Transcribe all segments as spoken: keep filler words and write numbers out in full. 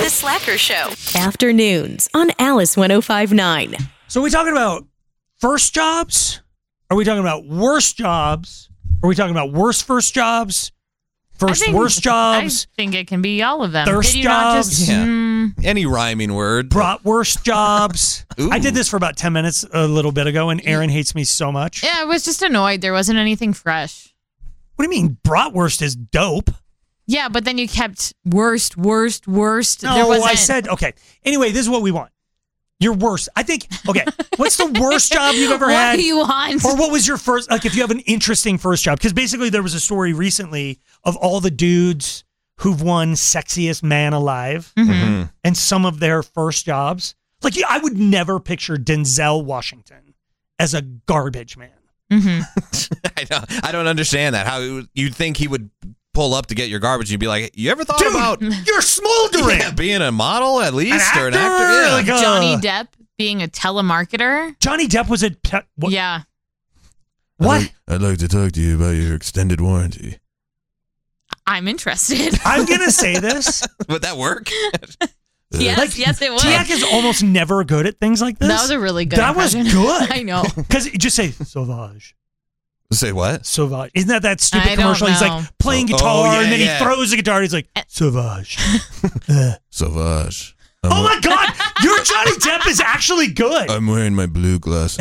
The Slacker Show. Afternoons on Alice one oh five point nine. So are we talking about first jobs? Are we talking about worst jobs? Are we talking about worst first jobs? First think, worst jobs? I think it can be all of them. Thirst Did you not jobs? just, Yeah. mm, Any rhyming word. Bratwurst jobs. Ooh. I did this for about ten minutes a little bit ago, and Aaron hates me so much. yeah, I was just annoyed. There wasn't anything fresh. What do you mean? Bratwurst is dope. Yeah, but then you kept worst, worst, worst. No, there wasn't, I said, okay. Anyway, this is what we want. Your worst. I think, okay, what's the worst job you've ever what had? do you want? Or what was your first, like if you have an interesting first job? Because basically there was a story recently of all the dudes who've won Sexiest Man Alive Mm-hmm. and some of their first jobs. Like, yeah, I would never picture Denzel Washington as a garbage man. Mm-hmm. I don't, I don't understand that. How you'd think he would pull up to get your garbage. You'd be like, you ever thought Dude, about you're smoldering. yeah, being a model at least An or an actor? actor? Yeah. Like a- Johnny Depp being a telemarketer. Johnny Depp was a, pe- what? Yeah. What? I'd like to talk to you about your extended warranty. I'm interested. I'm going to say this. Would that work? yes, Like, yes, it was. Tiak is almost never good at things like this. That was a really good That was impression. good. I know. Because just say Sauvage. Say what? Sauvage. Isn't that that stupid I don't commercial? He's know. like playing Oh, guitar oh, yeah, and then yeah. he throws the guitar and he's like, Sauvage. Uh. Sauvage. Oh my God. Your Johnny Depp is actually good. I'm wearing my blue glasses.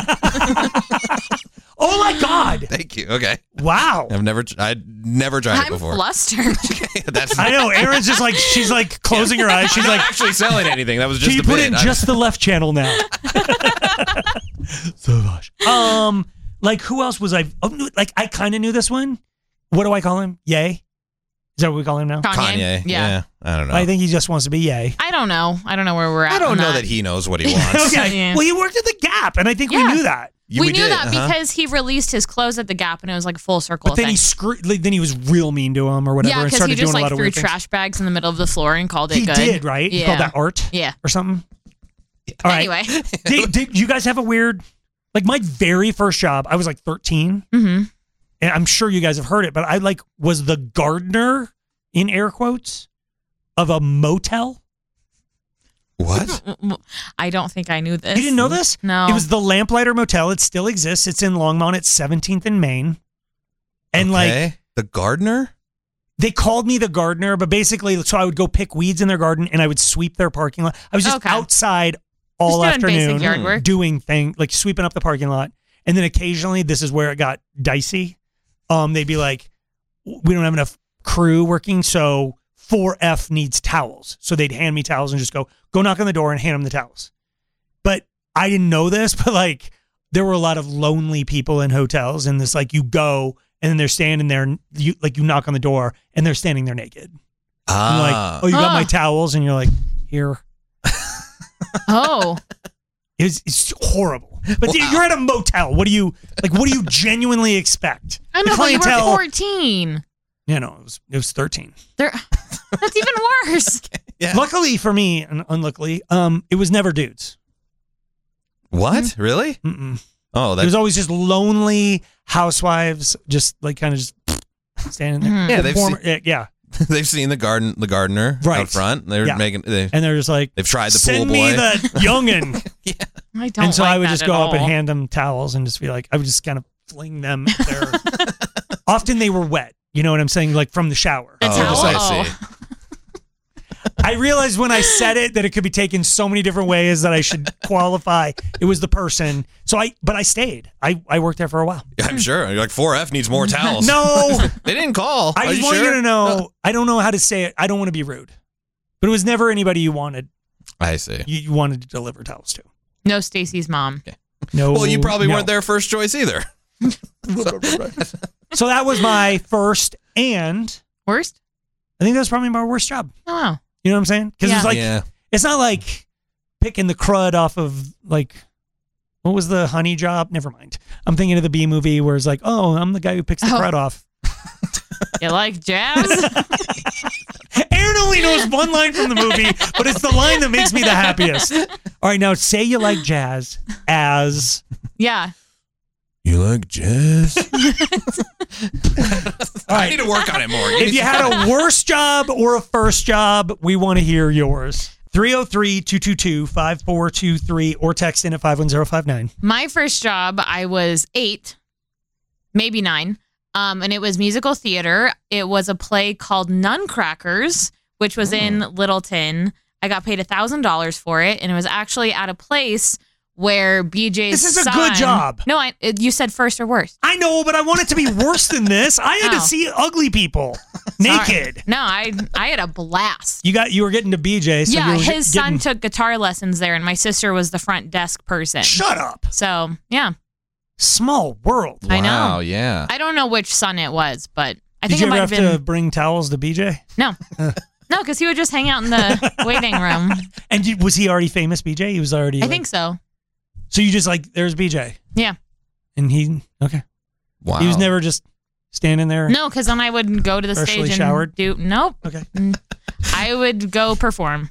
Oh my God. Thank you. Okay. Wow. I've never, I'd never tried it I'm before. flustered. That's I know. Erin's just like, she's like closing her eyes. She's not like, actually selling anything. That was just can you a put bit. it in I- just the left channel now? Sauvage. Um, like who else was I? Oh, no, like I kind of knew this one. What do I call him? Yay? Is that what we call him now? Kanye. Kanye. Yeah. I don't know. I think he just wants to be Yay. I don't know. I don't know where we're at. I don't on know that. that he knows what he wants. Okay. Yeah. Well, he worked at the Gap, and I think we Yeah. knew that. You- we, knew did, that uh-huh. because he released his clothes at the Gap, and it was like a full circle. But then thing. he screwed. Like, then he was real mean to him or whatever, yeah, and because started he just doing a lot like of threw weird things. trash bags in the middle of the floor and called it He good. did, right? He Yeah. called that art, Yeah. or something. All right. Anyway. did, did you guys have a weird? Like my very first job, I was like thirteen, Mm-hmm. and I'm sure you guys have heard it, but I like was the gardener in air quotes of a motel. What? I don't think I knew this. You didn't know this? No. It was the Lamplighter Motel. It still exists. It's in Longmont. It's seventeenth and Main. And like Okay. the gardener? they called me the gardener, but basically, so I would go pick weeds in their garden and I would sweep their parking lot. I was just Okay. outside all Just doing basic afternoon yard work. doing thing like sweeping up the parking lot. And then occasionally, this is where it got dicey. Um, they'd be like, "We don't have enough crew working, so four F needs towels." So they'd hand me towels and just go, "Go knock on the door and hand them the towels." But I didn't know this, but like there were a lot of lonely people in hotels, and this like you go and then they're standing there, and you like you knock on the door and they're standing there naked. And Ah. like, oh, you got Ah. my towels, and you're like, here. Oh. It was, it's horrible. But Wow. you're at a motel. What do you like? What do you genuinely expect? I The know, but you were clientele- fourteen. You know, it was it was thirteen. There, that's even worse. Yeah. Luckily for me, and unluckily, um, it was never dudes. What? Really? Mm-mm. Oh, It that's was always just lonely housewives, just like kind of just standing there. Mhm. Yeah, they've Former- seen- yeah, yeah, they've seen the garden, the gardener Right. out front. They're Yeah. making. They, and they're just like, they've tried the send pool me boy. the youngin. I don't. And so like I would that just at go up and all. hand them towels and just be like, I would just kind of fling them. At their... Often they were wet. You know what I'm saying? Like from the shower. The Oh, So just towel? like- I Oh. see. I realized when I said it that it could be taken so many different ways that I should qualify. It was the person. So I, but I stayed. I, I worked there for a while. I'm sure. You're like four F needs more towels. No, They didn't call. I Are just you want sure? you to know. I don't know how to say it. I don't want to be rude, but it was never anybody you wanted. I see. You, you wanted to deliver towels to. No, Stacy's mom. No. Well, you probably no. weren't their first choice either. So that was my first, and Worst? I think that was probably my worst job. Oh, wow. You know what I'm saying? Because Yeah. it's like yeah. it's not like picking the crud off of like what was the honey job? Never mind. I'm thinking of the B movie where it's like, oh, I'm the guy who picks the Oh. crud off. You like jazz? Aaron only knows one line from the movie, but it's the line that makes me the happiest. All right, now say you like jazz as yeah. You like jazz? I need to work on it more. If you had a worse job or a first job, we want to hear yours. three oh three, two two two, five four two three or text in at five one zero five nine. My first job, I was eight, maybe nine, um, and it was musical theater. It was a play called Nuncrackers, which was in Littleton. I got paid one thousand dollars for it, and it was actually at a place where B J's This is a son, good job. No, I, you said first or worst. I know, but I want it to be worse than this. I had Oh. to see ugly people naked. Sorry. No, I I had a blast. You got you were getting to B J. So yeah, you were his getting, son took guitar lessons there, and my sister was the front desk person. Shut up. So, yeah. Small world. I know. Wow, yeah. I don't know which son it was, but I Did think you it ever might have have been. to bring towels to B J? No. No, because he would just hang out in the waiting room. And you, was he already famous, B J? He was already. I like- think so. So you just like, there's B J. Yeah. And he, okay. Wow. He was never just standing there. No, because then I would go to the Freshly stage and showered? do. Nope. Okay. I would go perform.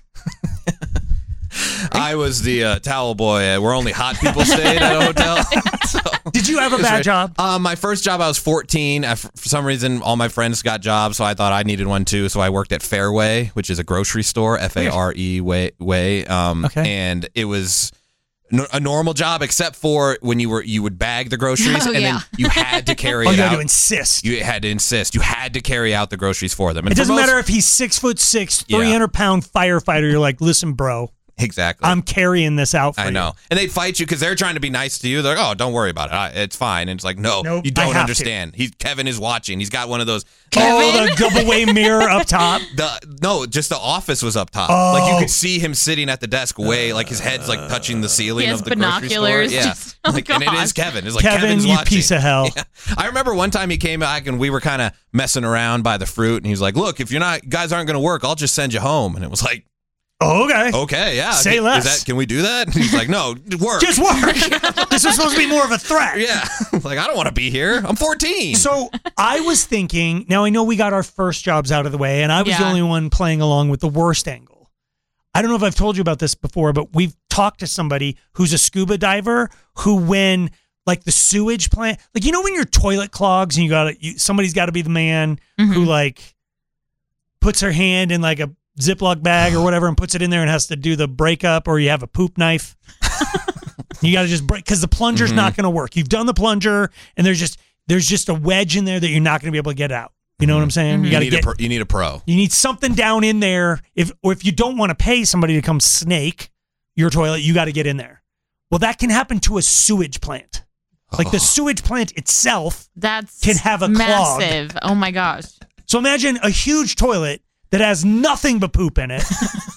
I was the uh, towel boy uh, where only hot people stayed at a hotel. So, Did you have a it was bad right- job? Uh, my first job, I was fourteen. Uh, For some reason, all my friends got jobs, so I thought I needed one too. So I worked at Fairway, which is a grocery store, F A R E way. way um, Okay. And it was n- a normal job, except for when you were you would bag the groceries, Oh, and yeah. then you had to carry Oh, it you had out. to insist. You had to insist. You had to carry out the groceries for them. And It for doesn't most- matter if he's six foot six, Yeah. three hundred pound firefighter. You're like, listen, bro, Exactly. I'm carrying this out for I you. know. And they'd fight you because they're trying to be nice to you. They're like, oh, don't worry about it. I, it's fine. And it's like, no, Nope, you I don't have understand. He, Kevin is watching. He's got one of those. Oh, the double way mirror up top. The, no, just the office was up top. Oh. Like you could see him sitting at the desk way, like his head's like touching the ceiling He has of the grocery store. binoculars. Yeah. Just- oh, like, and it gosh. is Kevin. It's like Kevin, Kevin's you watching. piece of hell. Yeah. I remember one time he came back and we were kind of messing around by the fruit, and he was like, look, if you're not, guys aren't going to work, I'll just send you home. And it was like, Oh, okay. okay, yeah. Say Is less. that, can we do that? And he's like, no, work. Just work. This was supposed to be more of a threat. Yeah. Like, I don't want to be here. I'm fourteen. So I was thinking, now I know we got our first jobs out of the way, and I was the Yeah. only one playing along with the worst angle. I don't know if I've told you about this before, but we've talked to somebody who's a scuba diver who, when like the sewage plant, like, you know, when your toilet clogs and you got to, you, somebody's got to be the man Mm-hmm. who like puts her hand in like a Ziploc bag or whatever and puts it in there and has to do the breakup, or you have a poop knife. You got to just break because the plunger's Mm-hmm. not going to work. You've done the plunger and there's just there's just a wedge in there that you're not going to be able to get out. You know what I'm saying? Mm-hmm. You you got to need, get a pro, you need a pro. you need something down in there. If or if you don't want to pay somebody to come snake your toilet, you got to get in there. Well, that can happen to a sewage plant. Like the sewage plant itself. That's Can have a clog. massive. Oh my gosh. So imagine a huge toilet that has nothing but poop in it.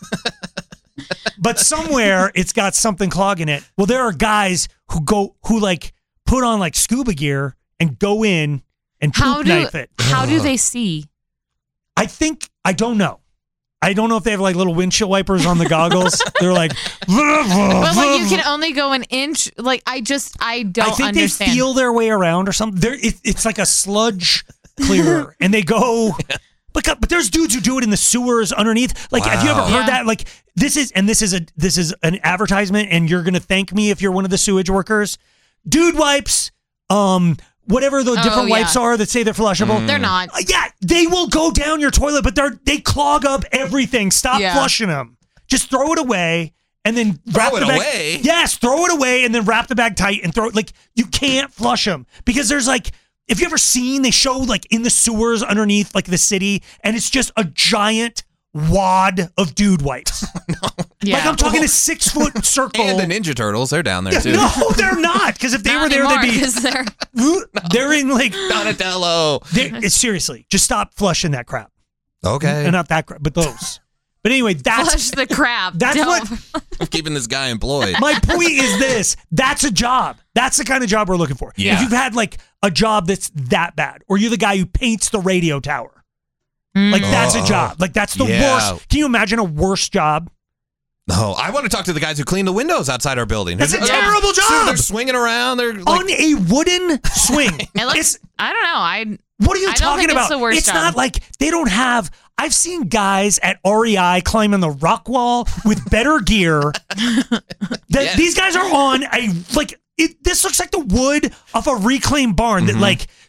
But somewhere it's got something clogging it. Well, there are guys who go who like put on like scuba gear and go in and poop How do knife it. how do they see? I think I don't know. I don't know if they have like little windshield wipers on the goggles. They're like, But like you can only go an inch. Like I just I don't I think understand. they feel their way around or something. They're, it, it's like a sludge clearer, and they go. But God, but there's dudes who do it in the sewers underneath. Like, have you ever Wow. heard Yeah. that? Like, this is and this is a this is an advertisement, and you're gonna thank me if you're one of the sewage workers. Dude wipes, um, whatever the Oh, different yeah. wipes are that say they're flushable. They're not. Uh, yeah, they will go down your toilet, but they're they clog up everything. Stop Yeah. flushing them. Just throw it away and then Throw wrap it the bag. away? Yes, throw it away and then wrap the bag tight and throw it. Like, you can't flush them because there's like, if you ever seen, they show like in the sewers underneath like the city, and it's just a giant wad of dude wipes. Yeah. Like, I'm talking a six foot circle. And the Ninja Turtles, they're down there Yeah, too. no, they're not. Because if they Not were there, anymore, they'd be. 'cause they're They're in like. Donatello. they're- it's seriously, just stop flushing that crap. Okay. And not that crap, but those. But anyway, that's flush the crap. that's Don't. what I'm keeping this guy employed. my point is. This that's a job. That's the kind of job we're looking for. Yeah. If you've had like a job that's that bad, or you're the guy who paints the radio tower, like that's a Oh. job. Like that's the Yeah. worst. Can you imagine a worse job? No, I want to talk to the guys who clean the windows outside our building. That's a They're- terrible they're- job. They're swinging around. They're like, On a wooden swing. It looks, It's I don't know. I what are you I don't talking think it's about? the worst it's job. not like they don't have. I've seen guys at R E I climbing the rock wall with better gear. That Yes. These guys are on a like. It, this looks like the wood of a reclaimed barn that like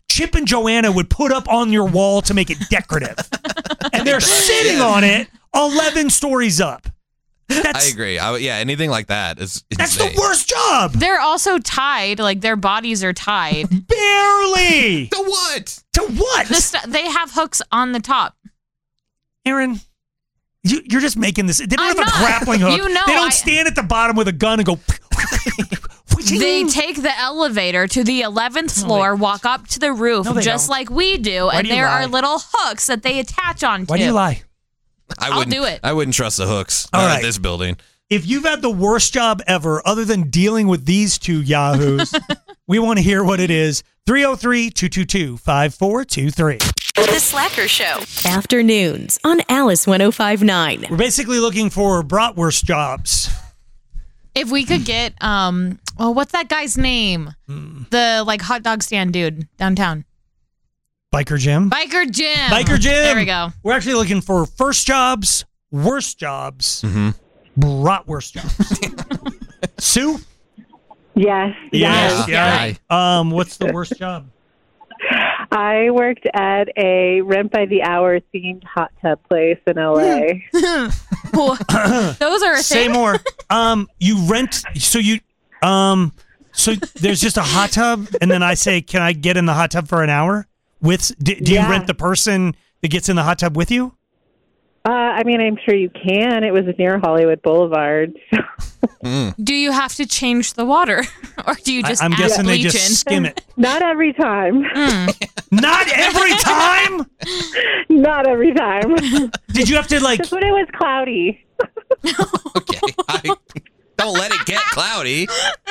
Chip and Joanna would put up on your wall to make it decorative. And they're sitting on it eleven stories up. That's, I agree. I, yeah, anything like that is insane. That's the worst job. They're also tied, like their bodies are tied. Barely. To what? To what? The st- they have hooks on the top. Aaron, you, you're just making this. They don't I'm have not. a grappling hook. You know, they don't I- stand at the bottom with a gun and go. They take the elevator to the eleventh floor, No, they- walk up to the roof, No, they just don't. like we do, and do you there lie? are little hooks that they attach onto. Why do you lie? I I'll wouldn't do it. I wouldn't trust the hooks. All Not right. at this building. If you've had the worst job ever, other than dealing with these two yahoos, we want to hear what it is. three oh three, two two two, five four two three. The Slacker Show. Afternoons on Alice one oh five point nine. We're basically looking for bratwurst jobs. If we could get, um, oh, what's that guy's name? The like hot dog stand dude downtown. Biker Jim. Biker Jim. Biker Jim. There we go. We're actually looking for first jobs, worst jobs, Mm-hmm. bratwurst jobs. Sue? Yes. Yes. Yeah. yes. Um, what's the worst job? I worked at a rent by the hour themed hot tub place in L A. Well, those are a Say thing. more. Um, you rent. So you, um, so there's just a hot tub, and then I say, "Can I get in the hot tub for an hour?" With do, do Yeah. you rent the person that gets in the hot tub with you? Uh, I mean, I'm sure you can. It was near Hollywood Boulevard. Do you have to change the water, or do you just I, I'm add guessing they bleach just in? skim it. Not every time. Not every time. Not every time. Did you have to like? Just when it was cloudy. Okay. I, don't let it get cloudy.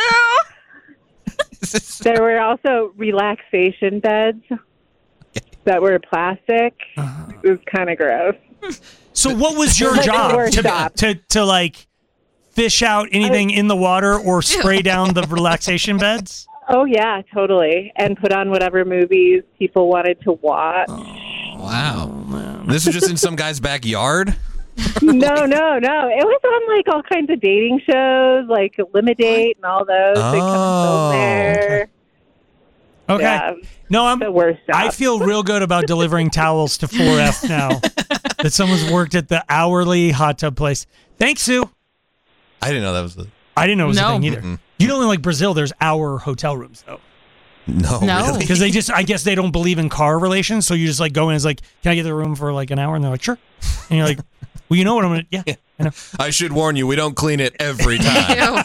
There were also relaxation beds that were plastic. It was kind of gross. So what was your Like a job? worst To, job. to to like fish out anything in the water or spray down the relaxation beds? Oh, yeah, totally. And put on whatever movies people wanted to watch. Wow. This is just in some guy's backyard? No, no, no. It was on like all kinds of dating shows, like Limidate and all those. They come Oh, film there. Okay. Yeah, No, I'm. the worst job. I feel real good about delivering towels to four F now. That someone's worked at the hourly hot tub place. Thanks, Sue. I didn't know that was the. I didn't know it was No. a thing either. Mm-mm. You know, in like Brazil, there's hour hotel rooms though, No, No. really? because they just, I guess they don't believe in car relations. So you just like go in, it's like, can I get the room for like an hour? And they're like, sure. And you're like, well, you know what I'm gonna, yeah. I know. I should warn you, we don't clean it every time.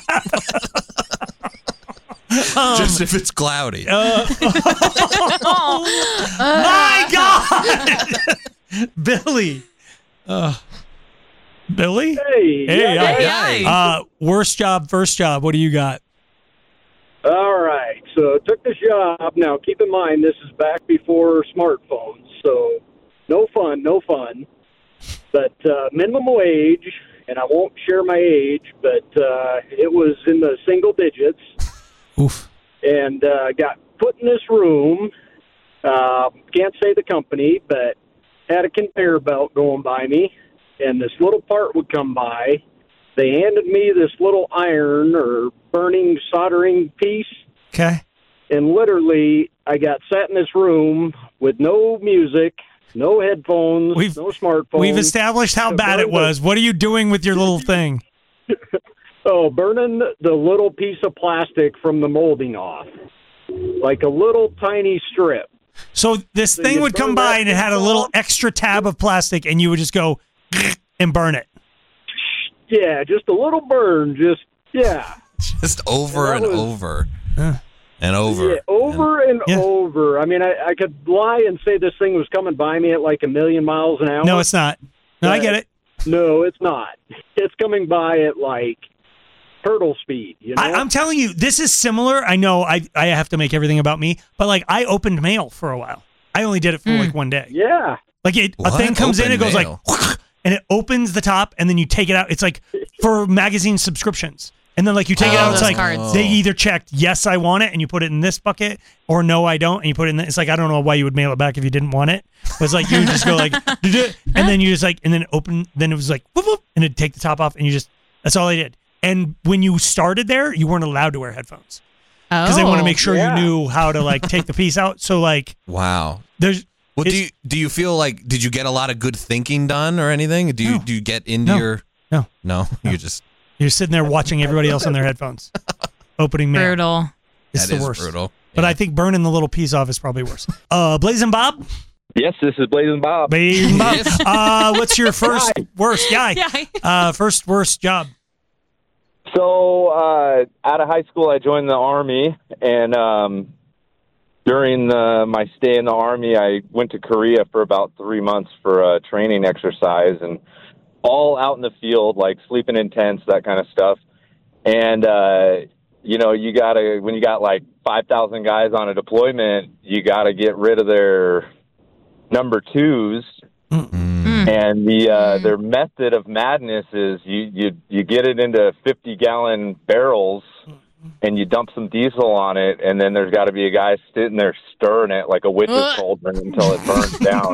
Um, Just if it's cloudy. uh, my God, Billy. Uh, Billy. Hey, Hey, yeah, uh, Hey. Uh, worst job, first job. What do you got? all right. So took this job. Now, keep in mind, this is back before smartphones, so no fun, no fun. But uh, minimum wage, and I won't share my age, but uh, it was in the single digits, Oof. and uh, got put in this room. Uh, can't say the company, but had a conveyor belt going by me, and this little part would come by. They handed me this little iron or burning soldering piece, Okay. and literally I got sat in this room with no music, no headphones, We've- no smartphone. We've established how So bad it burn the- was. What are you doing with your little thing? Oh, burning the little piece of plastic from the molding off, like a little tiny strip. So this So thing you would come burn by that and it had a piece little off? extra tab of plastic, and you would just go and burn it. Yeah, just a little burn. Just yeah, Just over And and that was- over. Huh. And over. yeah, over and Yeah. over. I mean, I, I could lie and say this thing was coming by me at like a million miles an hour. No, it's not. No, I get it. No, it's not. It's coming by at like turtle speed. You know, I, I'm telling you, this is similar. I know I, I have to make everything about me, but like I opened mail for a while. I only did it for like one day. yeah. Like it, a What? thing comes in, Open it goes mail? like, and it opens the top, and then you take it out. It's like for magazine subscriptions. And then like you take it Oh, out, it's those like cards. they either checked yes I want it and you put it in this bucket, or no I don't and you put it in. The, it's like I don't know why you would mail it back if you didn't want it. But it's like you would just go like, "Duh-duh," and then you just like, and then open. Then it was like, whoop, whoop, and it'd take the top off, and you just that's all I did. And when you started there, you weren't allowed to wear headphones. because they want to Oh. make sure Yeah. you knew how to like take the piece out. So like, Wow. there's Well, do It's- you do you feel like did you get a lot of good thinking done or anything? Do you No. do you get into No. your No. no? You just you're sitting there watching everybody else on their headphones, opening mail. Brutal. It's that the is worst. brutal. But Yeah. I think burning the little piece off is probably worse. Uh, Blazing Bob, Yes, this is Blazing Bob. Blazing Bob. Yes. Uh, what's your first worst? Yeah. Yeah. Uh, first worst job. So, uh, out of high school, I joined the Army, and um, during the, my stay in the Army, I went to Korea for about three months for a training exercise, and all out in the field, like sleeping in tents, that kind of stuff. And, uh, you know, you got to, when you got like five thousand guys on a deployment, you got to get rid of their number twos. Mm. And the uh, Mm. their method of madness is you, you you get it into fifty gallon barrels and you dump some diesel on it, and then there's got to be a guy sitting there stirring it like a witch's Ugh. cauldron until it burns down.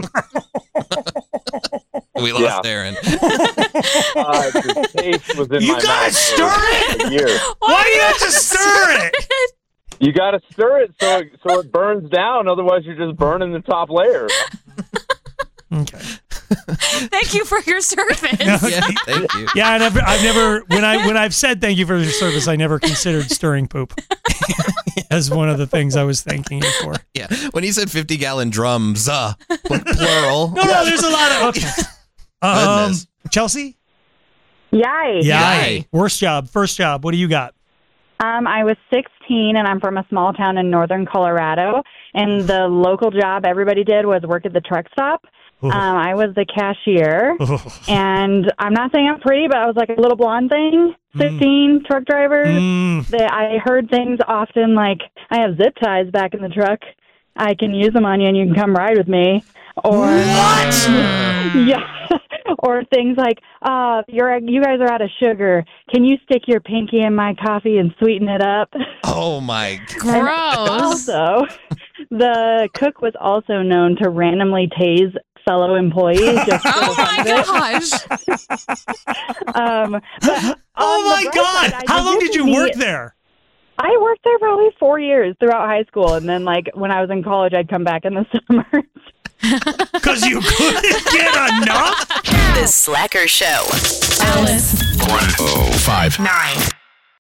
We lost Yeah. Aaron. Uh, the taste was in You my gotta mouth stir for a year. Why do you have to stir it? You got to stir it so it, so it burns down. Otherwise, you're just burning the top layer. Okay. Thank you for your service. Yeah, thank you. Yeah, I never, I've never when I when I've said thank you for your service, I never considered stirring poop as one of the things I was thanking you for. Yeah, when he said fifty gallon drums, uh, pl- plural. No, no, there's a lot of okay. Um, Goodness. Chelsea. Yay. Yay. Worst job, first job. What do you got? Um, I was sixteen, and I'm from a small town in northern Colorado. And the local job everybody did was work at the truck stop. Ooh. Um, I was the cashier, Ooh. and I'm not saying I'm pretty, but I was like a little blonde thing. fifteen truck drivers. Mm. They, I heard things often like, I have zip ties back in the truck. I can use them on you, and you can come ride with me. Or What? yeah, or things like, uh, you're you guys are out of sugar. Can you stick your pinky in my coffee and sweeten it up? Oh my! Gross. Also, the cook was also known to randomly tase fellow employees. Just for Oh the fun my of it. gosh. Um, but Oh on the my bright God! side, I How long did you usually- work there? I worked there probably four years throughout high school, and then like when I was in college, I'd come back in the summer. Because you couldn't get enough. The Slacker Show. Alice. one oh five Nine.